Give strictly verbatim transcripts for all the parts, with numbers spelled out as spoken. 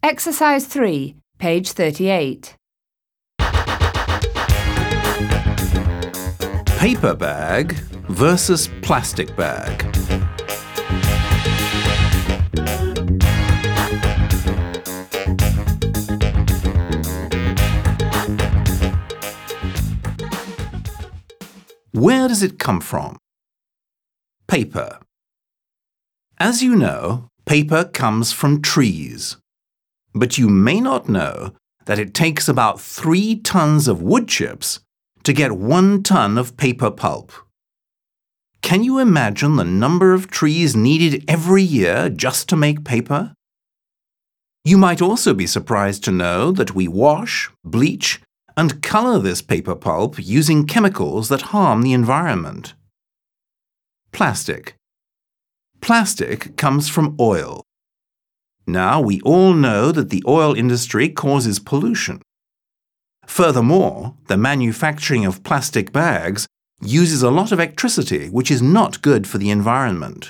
Exercise three, page thirty-eight. Paper bag versus plastic bag. Where does it come from? Paper. As you know, paper comes from trees. But you may not know that it takes about three tons of wood chips to get one ton of paper pulp. Can you imagine the number of trees needed every year just to make paper? You might also be surprised to know that we wash, bleach, and color this paper pulp using chemicals that harm the environment. Plastic. Plastic comes from oil. Now, we all know that the oil industry causes pollution. Furthermore, the manufacturing of plastic bags uses a lot of electricity, which is not good for the environment.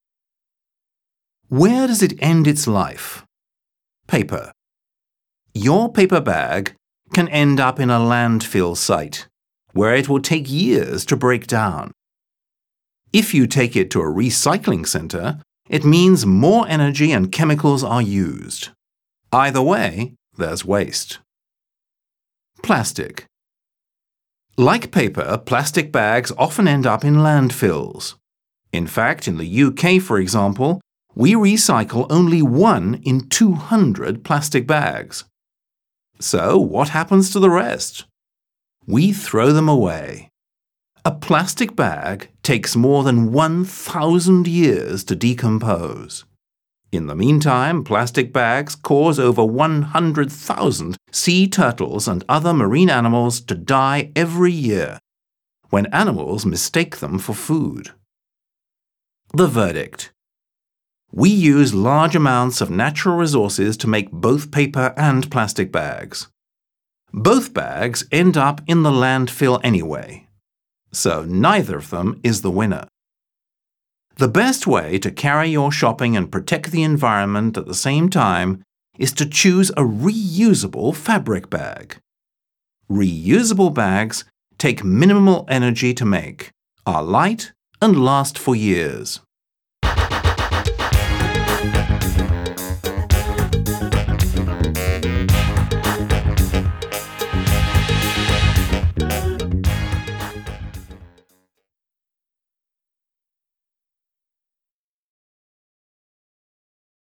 Where does it end its life? Paper. Your paper bag can end up in a landfill site, where it will take years to break down. If you take it to a recycling center, it means more energy and chemicals are used. Either way, there's waste. Plastic. Like paper, plastic bags often end up in landfills. In fact, in the U K, for example, we recycle only one in two hundred plastic bags. So, what happens to the rest? We throw them away. A plastic bag takes more than one thousand years to decompose. In the meantime, plastic bags cause over one hundred thousand sea turtles and other marine animals to die every year, when animals mistake them for food. The verdict. We use large amounts of natural resources to make both paper and plastic bags. Both bags end up in the landfill anyway. So neither of them is the winner. The best way to carry your shopping and protect the environment at the same time is to choose a reusable fabric bag. Reusable bags take minimal energy to make, are light, and last for years.